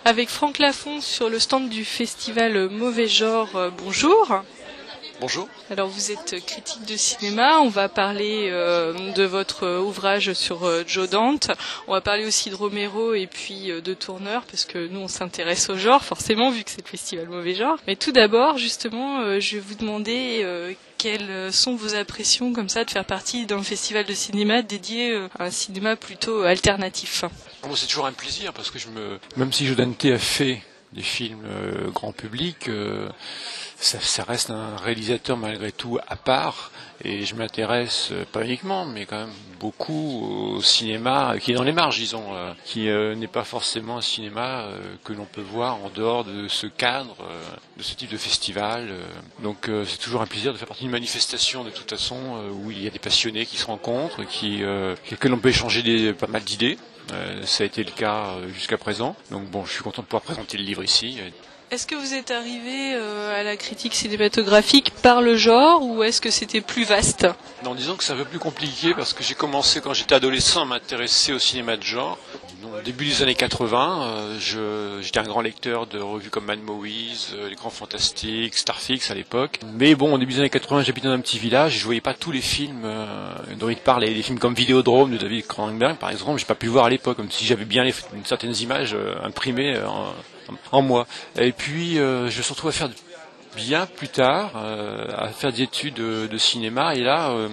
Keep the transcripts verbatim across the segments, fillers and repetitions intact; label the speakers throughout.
Speaker 1: avec Franck Lafont sur le stand du festival Mauvais Genre. Euh, bonjour.
Speaker 2: Bonjour.
Speaker 1: Alors vous êtes critique de cinéma, on va parler euh, de votre ouvrage sur euh, Joe Dante, on va parler aussi de Romero et puis euh, de Tourneur, parce que nous on s'intéresse au genre forcément vu que c'est le festival Mauvais Genre. Mais tout d'abord justement euh, je vais vous demander euh, quelles sont vos impressions comme ça de faire partie d'un festival de cinéma dédié euh, à un cinéma plutôt alternatif.
Speaker 2: Bon, c'est toujours un plaisir parce que je me, même si Joe Dante a fait des films euh, grand public, euh, ça, ça reste un réalisateur malgré tout à part, et je m'intéresse euh, pas uniquement, mais quand même beaucoup au cinéma qui est dans les marges, disons, euh, qui euh, n'est pas forcément un cinéma euh, que l'on peut voir en dehors de ce cadre, euh, de ce type de festival. Euh. Donc euh, c'est toujours un plaisir de faire partie d'une manifestation de toute façon euh, où il y a des passionnés qui se rencontrent, qui, euh, avec lesquels on peut échanger des, pas mal d'idées. Euh, ça a été le cas euh, jusqu'à présent. Donc bon, je suis content de pouvoir présenter le livre ici.
Speaker 1: Est-ce que vous êtes arrivé euh, à la critique cinématographique par le genre ou est-ce que c'était plus vaste ?
Speaker 2: Non, disons que c'est un peu plus compliqué parce que j'ai commencé quand j'étais adolescent à m'intéresser au cinéma de genre. Au début des années quatre-vingts, euh, je, j'étais un grand lecteur de revues comme Mad Movies, euh, Les Grands Fantastiques, Starfix à l'époque. Mais bon, au début des années quatre-vingts, j'habitais dans un petit village et je voyais pas tous les films euh, dont il parle. Des films comme Vidéodrome de David Cronenberg, par exemple, j'ai pas pu voir à l'époque, comme si j'avais bien les, certaines images euh, imprimées euh, en, en moi. Et puis, euh, je me suis retrouvé à faire bien plus tard, euh, à faire des études de, de cinéma. Et là, euh,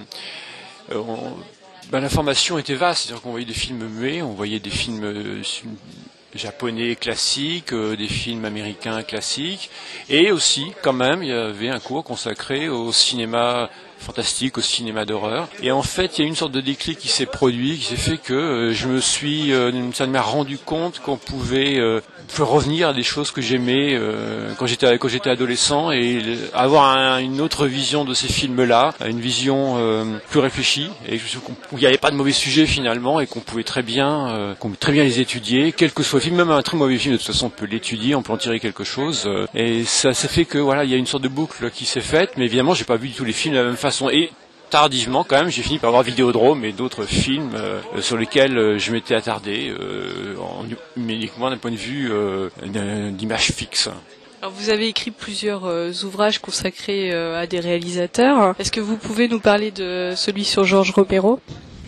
Speaker 2: on, ben, l'information était vaste, c'est-à-dire qu'on voyait des films muets, on voyait des films euh, japonais classiques, euh, des films américains classiques, et aussi, quand même, il y avait un cours consacré au cinéma fantastique, au cinéma d'horreur. Et en fait, il y a une sorte de déclic qui s'est produit, qui s'est fait que euh, je me suis euh, d'une certaine manière rendu compte qu'on pouvait euh, faire revenir à des choses que j'aimais euh, quand j'étais quand j'étais adolescent et avoir un, une autre vision de ces films-là, une vision euh, plus réfléchie, et je qu'il n'y avait pas de mauvais sujets finalement et qu'on pouvait très bien, euh, qu'on pouvait très bien les étudier, quel que soit le film, même un très mauvais film de toute façon on peut l'étudier, on peut en tirer quelque chose. Euh, et ça, ça fait que voilà, il y a une sorte de boucle qui s'est faite, mais évidemment j'ai pas vu tous les films de la même façon. Et tardivement quand même j'ai fini par voir Vidéodrome et d'autres films euh, sur lesquels euh, je m'étais attardé euh, en, uniquement d'un point de vue euh, d'image fixe.
Speaker 1: Alors vous avez écrit plusieurs euh, ouvrages consacrés euh, à des réalisateurs. Est-ce que vous pouvez nous parler de celui sur George Romero ?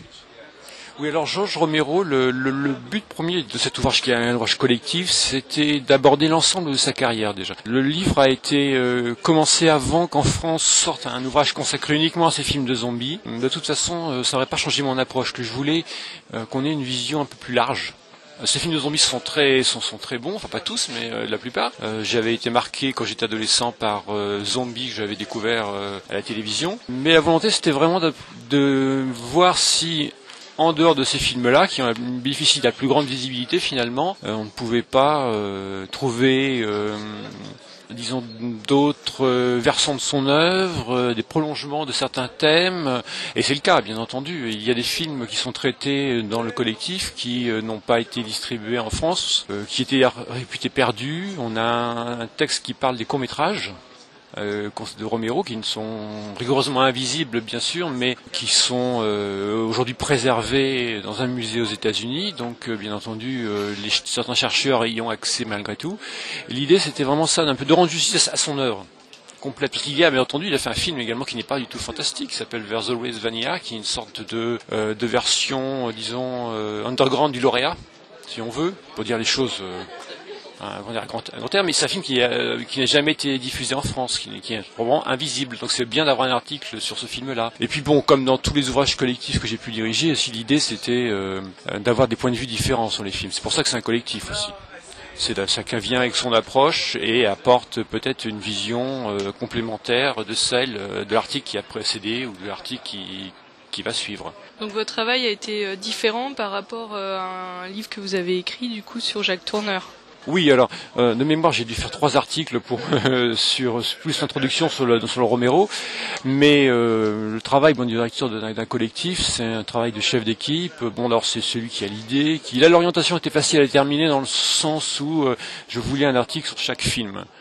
Speaker 2: Oui, alors George Romero, le, le, le but premier de cet ouvrage, qui est un ouvrage collectif, c'était d'aborder l'ensemble de sa carrière déjà. Le livre a été euh, commencé avant qu'en France sorte un ouvrage consacré uniquement à ces films de zombies. De toute façon, euh, ça n'aurait pas changé mon approche, que je voulais euh, qu'on ait une vision un peu plus large. Ces films de zombies sont très sont, sont très bons, enfin pas tous, mais euh, la plupart. Euh, j'avais été marqué quand j'étais adolescent par euh, Zombie que j'avais découvert euh, à la télévision. Mais la volonté, c'était vraiment de, de voir si en dehors de ces films-là, qui ont bénéficié de la plus grande visibilité finalement, euh, on ne pouvait pas euh, trouver, euh, disons, d'autres euh, versants de son œuvre, euh, des prolongements de certains thèmes, et c'est le cas, bien entendu. Il y a des films qui sont traités dans le collectif, qui euh, n'ont pas été distribués en France, euh, qui étaient réputés perdus. On a un texte qui parle des courts-métrages Euh, de Romero, qui ne sont rigoureusement invisibles bien sûr, mais qui sont euh, aujourd'hui préservés dans un musée aux États-Unis. Donc euh, bien entendu, euh, les, certains chercheurs y ont accès malgré tout. Et l'idée, c'était vraiment ça, d'un peu de rendre justice à son œuvre complète. Parce qu'il y a, bien entendu, il a fait un film également qui n'est pas du tout fantastique, qui s'appelle There's Always Vanilla, qui est une sorte de, euh, de version, euh, disons, euh, underground du lauréat, si on veut, pour dire les choses. Euh, Un grand, un grand terme, mais c'est un film qui, euh, qui n'a jamais été diffusé en France, qui, qui est probablement invisible. Donc c'est bien d'avoir un article sur ce film-là. Et puis bon, comme dans tous les ouvrages collectifs que j'ai pu diriger, aussi l'idée c'était euh, d'avoir des points de vue différents sur les films. C'est pour ça que c'est un collectif aussi. C'est là, chacun vient avec son approche et apporte peut-être une vision euh, complémentaire de celle euh, de l'article qui a précédé ou de l'article qui qui va suivre.
Speaker 1: Donc votre travail a été différent par rapport à un livre que vous avez écrit du coup sur Jacques Tourneur.
Speaker 2: Oui, alors euh, de mémoire, j'ai dû faire trois articles pour euh, sur plus l'introduction sur le sur le Romero, mais euh, le travail bon, du directeur d'un, d'un collectif, c'est un travail de chef d'équipe. Bon, alors c'est celui qui a l'idée, qui là l'orientation était facile à déterminer dans le sens où euh, je voulais un article sur chaque film.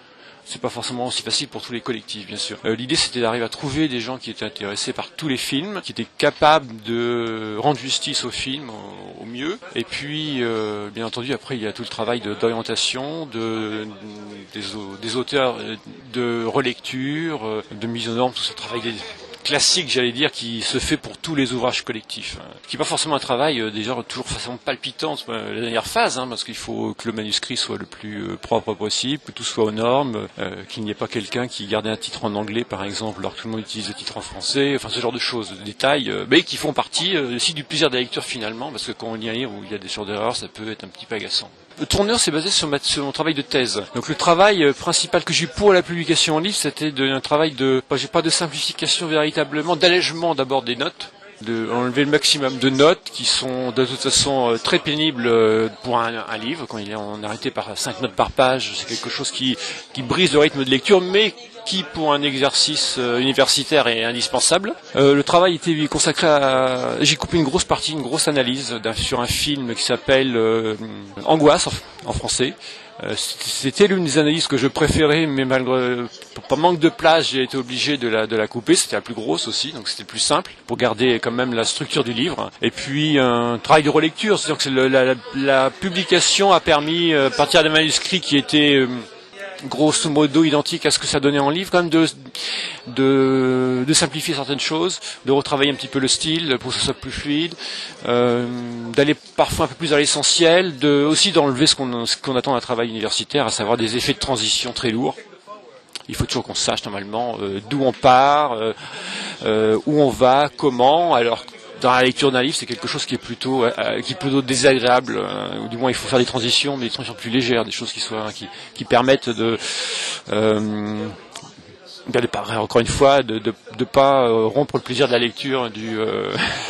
Speaker 2: c'est pas forcément aussi facile pour tous les collectifs, bien sûr. Euh, l'idée, c'était d'arriver à trouver des gens qui étaient intéressés par tous les films, qui étaient capables de rendre justice au film au, au mieux. Et puis, euh, bien entendu, après, il y a tout le travail de, d'orientation, de, des, des auteurs, de relecture, de mise aux normes, tout ce travail des classique, j'allais dire, qui se fait pour tous les ouvrages collectifs, qui n'est pas forcément un travail euh, déjà toujours façon palpitante, euh, la dernière phase, hein, parce qu'il faut que le manuscrit soit le plus euh, propre possible, que tout soit aux normes, euh, qu'il n'y ait pas quelqu'un qui gardait un titre en anglais, par exemple, alors que tout le monde utilise le titre en français, enfin ce genre de choses, de détails, euh, mais qui font partie euh, aussi du plaisir de la lecture finalement, parce que quand on lit un livre où il y a des sortes d'erreurs, ça peut être un petit peu agaçant. Le tourneur s'est basé sur, ma, sur mon travail de thèse. Donc le travail euh, principal que j'ai eu pour la publication en livre, c'était de, un travail de, pas, j'ai pas de simplification véritablement, d'allègement d'abord des notes, de enlever le maximum de notes qui sont de toute façon euh, très pénibles euh, pour un, un livre. Quand il est on est arrêté par cinq notes par page, c'est quelque chose qui, qui brise le rythme de lecture, mais qui pour un exercice euh, universitaire est indispensable. Euh, le travail était consacré à... J'ai coupé une grosse partie, une grosse analyse d'un, sur un film qui s'appelle euh, Angoisse en, en français. Euh, c'était l'une des analyses que je préférais, mais malgré par manque de place, j'ai été obligé de la, de la couper. C'était la plus grosse aussi, donc c'était plus simple pour garder quand même la structure du livre. Et puis un travail de relecture, c'est-à-dire que le, la, la, la publication a permis, à partir d'un manuscrit qui était euh, grosso modo identique à ce que ça donnait en livre, quand même de, de, de simplifier certaines choses, de retravailler un petit peu le style pour que ce soit plus fluide, euh, d'aller parfois un peu plus à l'essentiel, de aussi d'enlever ce qu'on, ce qu'on attend d'un travail universitaire, à savoir des effets de transition très lourds. Il faut toujours qu'on sache normalement euh, d'où on part, euh, euh, où on va, comment, alors dans la lecture d'un livre, c'est quelque chose qui est plutôt, euh, qui est plutôt désagréable, euh, ou du moins il faut faire des transitions, mais des transitions plus légères, des choses qui soient, qui, qui permettent de, euh, de pas, encore une fois, de de, de pas euh, rompre le plaisir de la lecture du euh,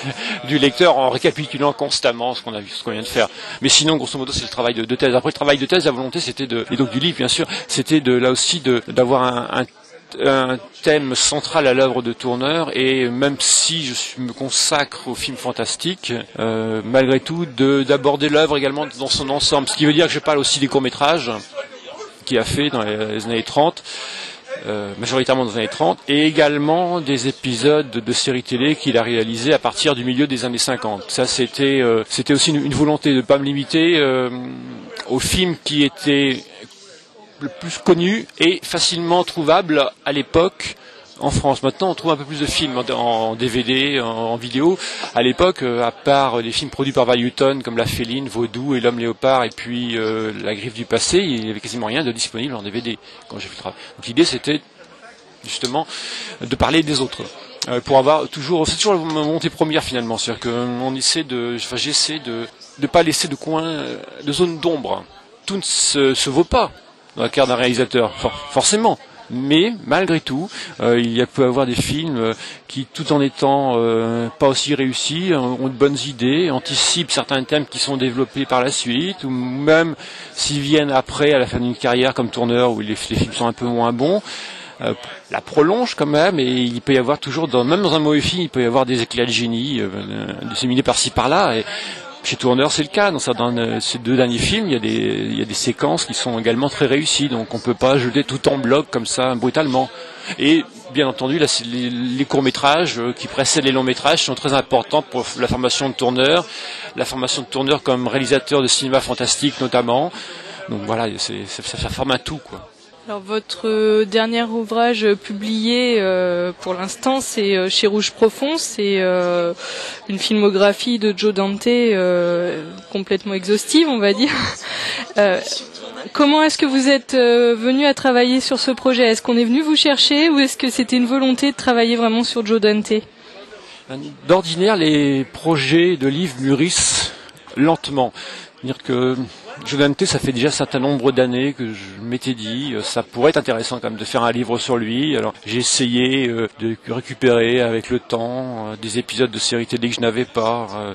Speaker 2: du lecteur en récapitulant constamment ce qu'on a vu, ce qu'on vient de faire. Mais sinon, grosso modo, c'est le travail de, de thèse. Après le travail de thèse, la volonté, c'était de, et donc du livre, bien sûr, c'était de là aussi de d'avoir un, un un thème central à l'œuvre de Tourneur, et même si je suis, me consacre au film fantastique, euh, malgré tout de, d'aborder l'œuvre également dans son ensemble, ce qui veut dire que je parle aussi des courts-métrages qu'il a fait dans les années trente, euh, majoritairement dans les années trente, et également des épisodes de, de séries télé qu'il a réalisés à partir du milieu des années cinquante. Ça, c'était, euh, c'était aussi une, une volonté de ne pas me limiter euh, aux films qui étaient le plus connu et facilement trouvable à l'époque en France. Maintenant, on trouve un peu plus de films en, en D V D, en, en vidéo. À l'époque, euh, à part les films produits par Val Hutton, comme La Féline, Vaudou et L'Homme Léopard, et puis euh, La Griffe du Passé, il n'y avait quasiment rien de disponible en D V D quand j'ai fait le travail. Donc l'idée, c'était justement de parler des autres. Euh, pour avoir toujours, c'est toujours la montée première finalement, c'est-à-dire qu'on essaie de, enfin j'essaie de ne pas laisser de coins, de zones d'ombre. Tout ne se, se vaut pas dans la carrière d'un réalisateur, For- forcément. Mais malgré tout, euh, il y a peut avoir des films euh, qui, tout en étant euh, pas aussi réussis, ont de bonnes idées, anticipent certains thèmes qui sont développés par la suite, ou même s'ils viennent après, à la fin d'une carrière, comme Tourneur, où les, les films sont un peu moins bons, euh, la prolonge quand même, et il peut y avoir toujours, dans, même dans un mauvais film, il peut y avoir des éclats de génie euh, disséminés par-ci par-là. Et chez Tourneur, c'est le cas. Dans, ça, dans ces deux derniers films, il y a des, il y a des séquences qui sont également très réussies. Donc on peut pas jeter tout en bloc comme ça, brutalement. Et bien entendu, là, c'est les, les courts-métrages qui précèdent les longs-métrages sont très importants pour la formation de Tourneur, la formation de Tourneur comme réalisateur de cinéma fantastique notamment. Donc voilà, c'est, ça, ça forme un tout, quoi.
Speaker 1: Alors votre dernier ouvrage publié euh, pour l'instant, c'est euh, chez Rouge Profond, c'est euh, une filmographie de Joe Dante euh, complètement exhaustive, on va dire. Euh, comment est-ce que vous êtes euh, venu à travailler sur ce projet ? Est-ce qu'on est venu vous chercher ou est-ce que c'était une volonté de travailler vraiment sur Joe Dante ?
Speaker 2: D'ordinaire, les projets de livres mûrissent lentement. C'est-à-dire que Joe Dante, ça fait déjà un certain nombre d'années que je m'étais dit, ça pourrait être intéressant quand même de faire un livre sur lui. Alors j'ai essayé euh, de récupérer avec le temps euh, des épisodes de séries télé que je n'avais pas, euh,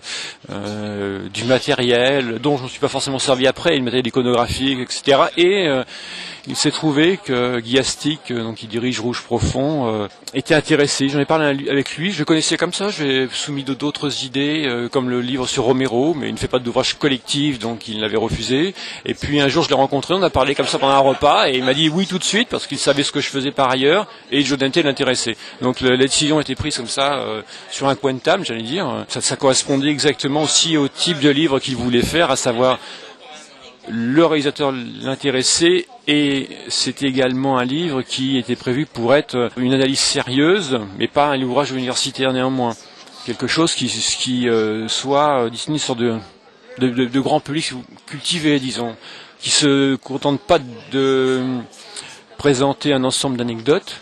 Speaker 2: euh, du matériel dont je ne me suis pas forcément servi après, le matériel iconographique, et cetera. Et euh, il s'est trouvé que Guy Astic, donc qui dirige Rouge Profond, euh, était intéressé. J'en ai parlé avec lui, je le connaissais comme ça, j'ai soumis d'autres idées, euh, comme le livre sur Romero, mais il ne fait pas d'ouvrage collectif, donc il l'avait refusé. Et puis un jour je l'ai rencontré, on a parlé comme ça pendant un repas, et il m'a dit oui tout de suite, parce qu'il savait ce que je faisais par ailleurs, et Joe Dante l'intéressait. Donc le, la décision a été prise comme ça, euh, sur un coin de table, j'allais dire. Ça, ça correspondait exactement aussi au type de livre qu'il voulait faire, à savoir le réalisateur l'intéressait, et c'était également un livre qui était prévu pour être une analyse sérieuse, mais pas un ouvrage universitaire néanmoins. Quelque chose qui, qui euh, soit destiné sur de, de, de, de grands publics cultivés, disons, qui se contente pas de présenter un ensemble d'anecdotes,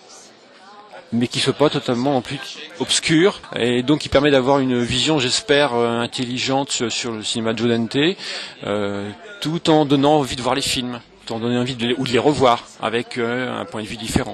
Speaker 2: mais qui ne soit pas totalement en plus obscur, et donc qui permet d'avoir une vision, j'espère, intelligente sur, sur le cinéma de Joe Dante, euh, tout en donnant envie de voir les films, tout en donnant envie de les, ou de les revoir avec euh, un point de vue différent.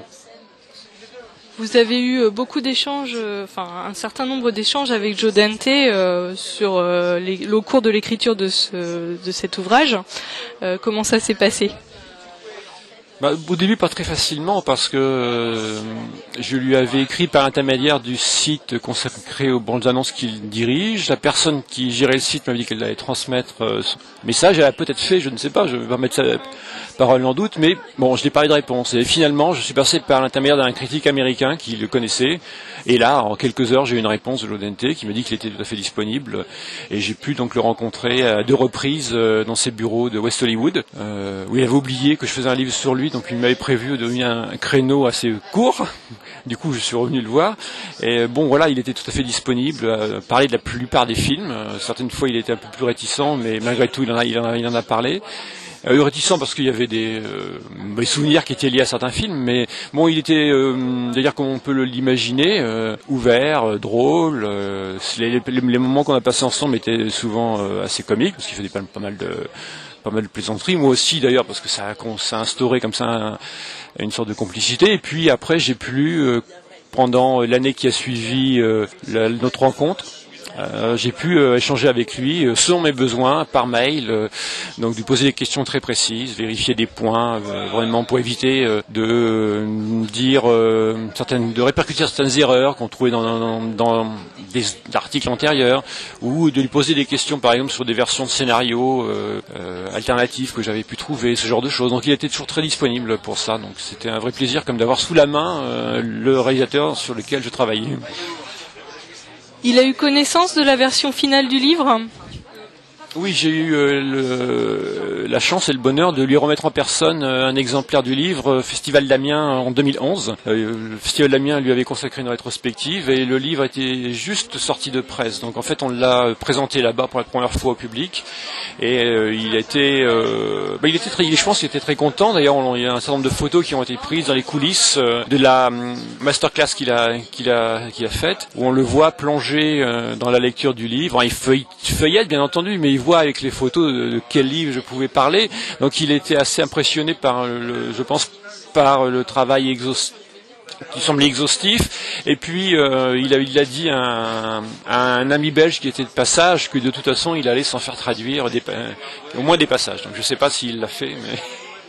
Speaker 1: Vous avez eu beaucoup d'échanges, euh, enfin un certain nombre d'échanges avec Joe Dante euh, sur euh, les, au cours de l'écriture de, ce, de cet ouvrage. Euh, comment ça s'est passé ?
Speaker 2: Bah, au début, pas très facilement, parce que euh, je lui avais écrit par l'intermédiaire du site consacré aux bandes annonces qu'il dirige. La personne qui gérait le site m'avait dit qu'elle allait transmettre euh, son message. Elle a peut-être fait, je ne sais pas, je vais pas mettre sa parole en doute, mais bon, je n'ai pas eu de réponse. Et finalement, je suis passé par l'intermédiaire d'un critique américain qui le connaissait. Et là, en quelques heures, j'ai eu une réponse de Joe Dante qui me dit qu'il était tout à fait disponible. Et j'ai pu donc le rencontrer à deux reprises euh, dans ses bureaux de West Hollywood, euh, où il avait oublié que je faisais un livre sur lui. Donc il m'avait prévu de donner un créneau assez court. Du coup, je suis revenu le voir. Et bon, voilà, il était tout à fait disponible à parler de la plupart des films. Certaines fois, il était un peu plus réticent, mais malgré tout, il en a, il en a, il en a parlé. Euh, réticent parce qu'il y avait des, euh, des souvenirs qui étaient liés à certains films, mais bon, il était, euh, d'ailleurs, comme on peut l'imaginer, euh, ouvert, euh, drôle. Euh, les, les, les moments qu'on a passés ensemble étaient souvent euh, assez comiques, parce qu'il faisait pas, pas mal de pas mal de plaisanteries, moi aussi d'ailleurs, parce que ça, ça a instauré comme ça un, une sorte de complicité. Et puis après, j'ai pu, euh, pendant l'année qui a suivi euh, la, notre rencontre, Euh, j'ai pu euh, échanger avec lui euh, selon mes besoins par mail, euh, donc lui poser des questions très précises, vérifier des points, euh, vraiment pour éviter euh, de euh, dire euh, certaines, de répercuter certaines erreurs qu'on trouvait dans, dans, dans des articles antérieurs, ou de lui poser des questions par exemple sur des versions de scénarios euh, euh, alternatives que j'avais pu trouver, ce genre de choses. Donc il était toujours très disponible pour ça. Donc c'était un vrai plaisir comme d'avoir sous la main euh, le réalisateur sur lequel je travaillais.
Speaker 1: Il a eu connaissance de la version finale du livre ?
Speaker 2: Oui, j'ai eu euh, le, la chance et le bonheur de lui remettre en personne euh, un exemplaire du livre euh, Festival d'Amiens en deux mille onze. Euh, le Festival d'Amiens lui avait consacré une rétrospective et le livre était juste sorti de presse. Donc en fait, on l'a présenté là-bas pour la première fois au public et euh, il était, euh, bah, il était très, je pense qu'il était très content. D'ailleurs, on, il y a un certain nombre de photos qui ont été prises dans les coulisses euh, de la um, masterclass qu'il a, qu'il a, qu'il a faite, où on le voit plonger euh, dans la lecture du livre. Il feuille, feuillette bien entendu, mais il voit avec les photos de, de quel livre je pouvais parler. Donc il était assez impressionné par le, je pense, par le travail exhaustif, qui semblait exhaustif. Et puis euh, il a, il a dit à un, à un ami belge qui était de passage que de toute façon il allait s'en faire traduire des, euh, au moins des passages. Donc je ne sais pas s'il l'a fait, mais...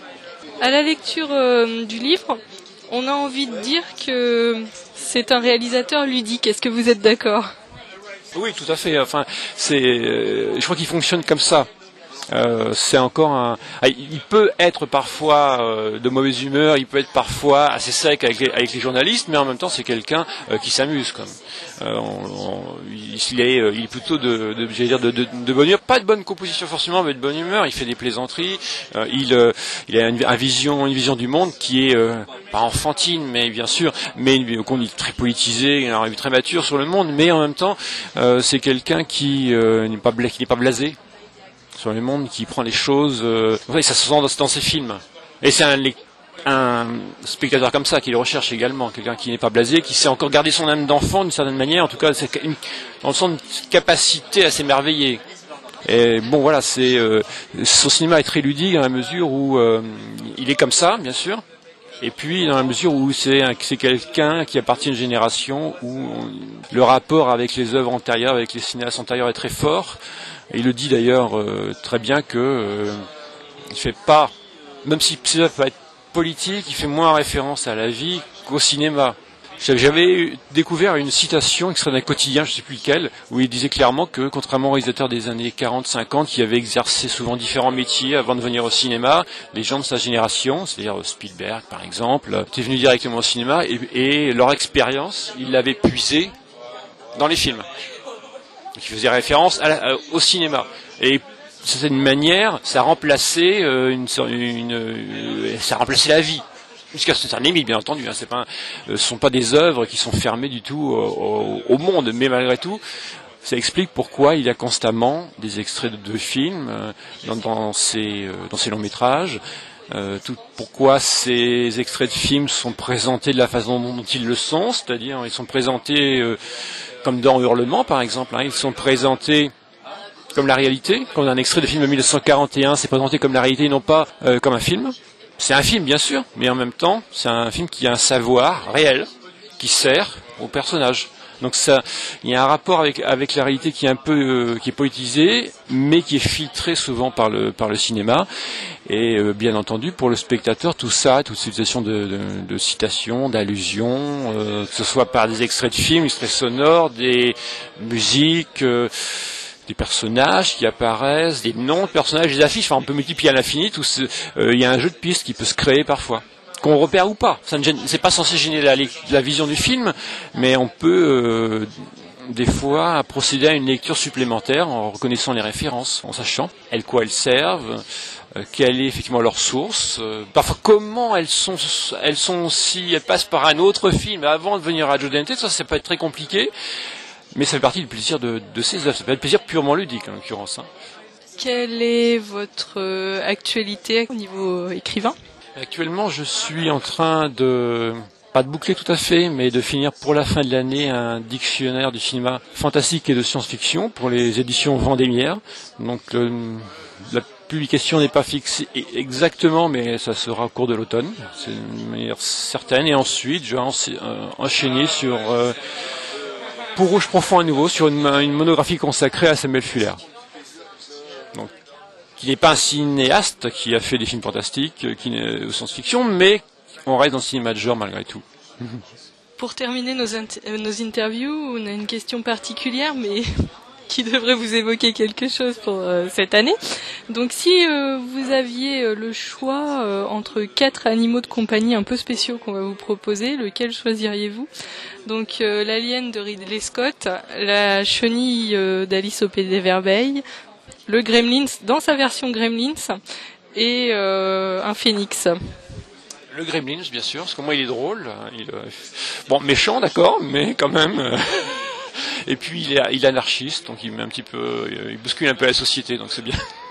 Speaker 1: À la lecture euh, du livre, on a envie de dire que c'est un réalisateur ludique. Est-ce que vous êtes d'accord ?
Speaker 2: Oui, tout à fait. Enfin, c'est, euh, je crois qu'il fonctionne comme ça. Euh, c'est encore un. Il peut être parfois euh, de mauvaise humeur, il peut être parfois assez sec avec les, avec les journalistes, mais en même temps, c'est quelqu'un euh, qui s'amuse, comme. Euh, on, on, il est, il est plutôt de, de, j'allais dire, de, de, de bonne humeur, pas de bonne composition forcément, mais de bonne humeur. Il fait des plaisanteries. Euh, il, euh, il a une, une vision, une vision du monde qui est euh, pas enfantine, mais bien sûr, mais qu'on est très politisé, il a une vue très mature sur le monde, mais en même temps, euh, c'est quelqu'un qui euh, n'est pas, qui n'est pas blasé sur le monde, qui prend les choses, euh, ouais, ça se sent dans, dans ses films. Et c'est un, un spectateur comme ça qui le recherche également, quelqu'un qui n'est pas blasé, qui sait encore garder son âme d'enfant d'une certaine manière, en tout cas, c'est une, dans le sens de capacité à s'émerveiller. Et bon, voilà, c'est euh, son cinéma est très ludique dans la mesure où euh, il est comme ça, bien sûr. Et puis dans la mesure où c'est, un, c'est quelqu'un qui appartient à une génération où le rapport avec les œuvres antérieures, avec les cinéastes antérieurs est très fort. Et il le dit d'ailleurs euh, très bien que euh, il fait pas même si ça peut être politique, il fait moins référence à la vie qu'au cinéma. J'avais découvert une citation extraite d'un quotidien, je ne sais plus lequel, où il disait clairement que, contrairement aux réalisateurs des années quarante cinquante, qui avaient exercé souvent différents métiers avant de venir au cinéma, les gens de sa génération, c'est-à-dire Spielberg par exemple, étaient venus directement au cinéma et, et leur expérience, ils l'avaient puisée dans les films. Donc ils faisaient référence à la, au cinéma. Et c'est une manière, ça remplaçait euh, une, une, euh, ça remplaçait la vie. Jusqu'à ce certain limite, bien entendu, hein, c'est pas, ce ne sont pas des œuvres qui sont fermées du tout au, au, au monde, mais malgré tout, ça explique pourquoi il y a constamment des extraits de, de films euh, dans, dans, ces, euh, dans ces longs métrages, euh, tout, pourquoi ces extraits de films sont présentés de la façon dont ils le sont, c'est-à-dire ils sont présentés euh, comme dans Hurlement par exemple, hein, ils sont présentés comme la réalité. Quand on a un extrait de film de mille neuf cent quarante et un, c'est présenté comme la réalité, non pas euh, comme un film. C'est un film, bien sûr, mais en même temps, c'est un film qui a un savoir réel, qui sert au personnage. Donc ça, il y a un rapport avec avec la réalité qui est un peu euh, qui est politisé, mais qui est filtré souvent par le par le cinéma. Et euh, bien entendu, pour le spectateur, tout ça, toute cette situation de, de, de citations, d'allusions, euh, que ce soit par des extraits de films, extraits sonores, des musiques. Euh, des personnages qui apparaissent, des noms de personnages, des affiches, enfin on peut multiplier à l'infini, tout ce, euh, il y a un jeu de pistes qui peut se créer parfois, qu'on repère ou pas. Ça ne gêne, c'est pas censé gêner la, la vision du film, mais on peut euh, des fois procéder à une lecture supplémentaire en reconnaissant les références, en sachant elles quoi elles servent, euh, quelle est effectivement leur source, euh, parfois comment elles sont, elles sont si elles passent par un autre film avant de venir à Joe Dante, ça ça peut être très compliqué. Mais ça fait partie du plaisir de, de ces œuvres. Ça peut être plaisir purement ludique, en l'occurrence. Hein.
Speaker 1: Quelle est votre euh, actualité au niveau euh, écrivain ?
Speaker 2: Actuellement, je suis en train de, pas de boucler tout à fait, mais de finir pour la fin de l'année un dictionnaire du cinéma fantastique et de science-fiction pour les éditions Vendémiaire. Donc, euh, la publication n'est pas fixée exactement, mais ça sera au cours de l'automne. C'est une manière certaine. Et ensuite, je vais enchaîner sur... Euh, Pour Rouge Profond à nouveau, sur une, une monographie consacrée à Samuel Fuller. Donc, qui n'est pas un cinéaste qui a fait des films fantastiques, qui n'est de science-fiction, mais on reste dans le cinéma de genre malgré tout.
Speaker 1: Pour terminer nos, int- nos interviews, on a une question particulière, mais qui devrait vous évoquer quelque chose pour euh, cette année. Donc si euh, vous aviez euh, le choix euh, entre quatre animaux de compagnie un peu spéciaux qu'on va vous proposer, lequel choisiriez-vous ? Donc euh, l'alien de Ridley Scott, la chenille euh, d'Alice au Pays des Merveilles, le Gremlins dans sa version Gremlins et euh, un phénix.
Speaker 2: Le Gremlins, bien sûr, parce que moi il est drôle. Il, euh, bon, méchant, d'accord, mais quand même... Euh... Et puis il est, il est anarchiste, donc il met un petit peu, il bouscule un peu la société, donc c'est bien.